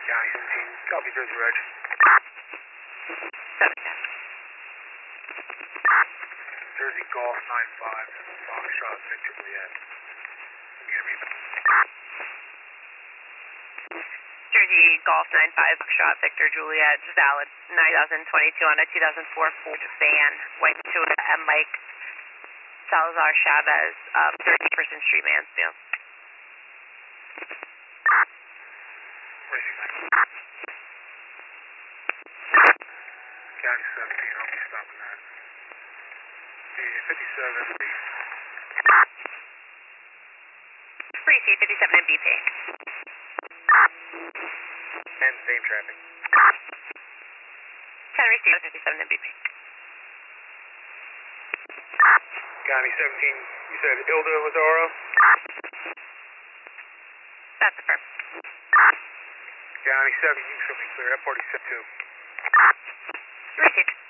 County 17, copy Jersey Reg. 7. Jersey Golf 95, Foxtrot Victor Juliet. Let me get a read. Jersey Golf 95, Foxtrot Victor Juliet, valid 9022 on a 2004 Ford van, white Toyota M. Mike Salazar Chavez, 30-person street Mansfield. County 17, I'll be stopping that. 57. Free C 57 and BP. And same traffic. 10 receive 57 and BP. County 17, you said Ilda Lazaro? That's affirmed. County 7, you can show me clear. F47. Received.